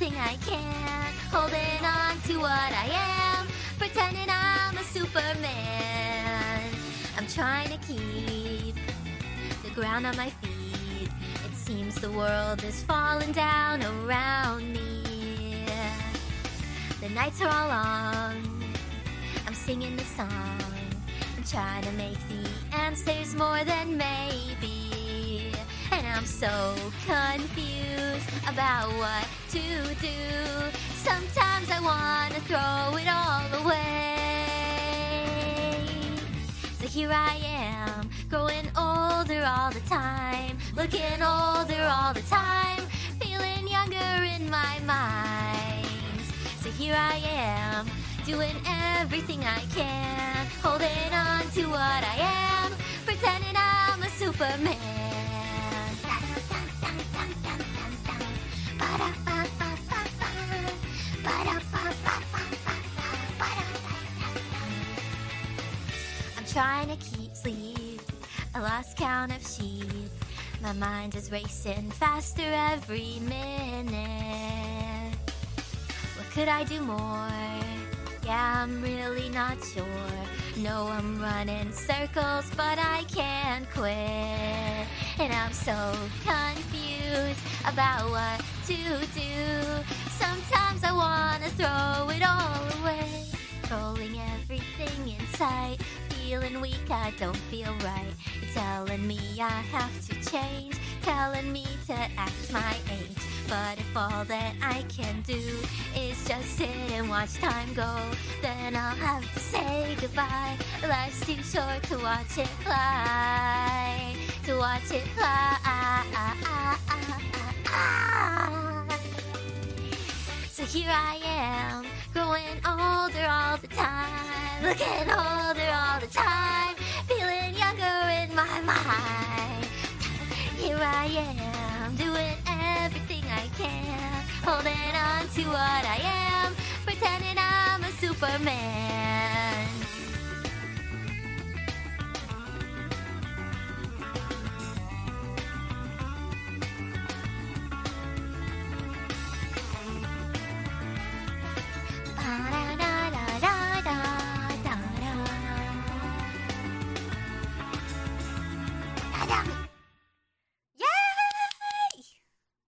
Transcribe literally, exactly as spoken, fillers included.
everything I can, holding on to what I am, pretending I'm a Superman. I'm trying to keep the ground on my feet. It seems the world is falling down around me. The nights are all long, I'm singing the song. I'm trying to make the answers more than maybe. And I'm so confused about what to do. Sometimes I wanna throw it all away. So here I am, growing older all the time, looking older all the time, feeling younger in my mind. So here I am, doing everything I can, holding on to what I am, pretending I'm a Superman. I'm trying to keep sleep, I lost count of sheep. My mind is racing faster every minute. What could I do more? Yeah, I'm really not sure. No, I'm running circles, but I can't quit. And I'm so confused about what to do. Sometimes I wanna throw it all away. Controlling everything in sight, feeling weak, I don't feel right. You're telling me I have to change, telling me to act my age. But if all that I can do is just sit and watch time go, then I'll have to say goodbye. Life's too short to watch it fly, to watch it fly. So here I am, growing older all the time, looking older all the time, feeling younger in my mind. Here I am, doing everything I can, holding on to what I am, pretending I'm a Superman. Da-da-da-da-da-da-da.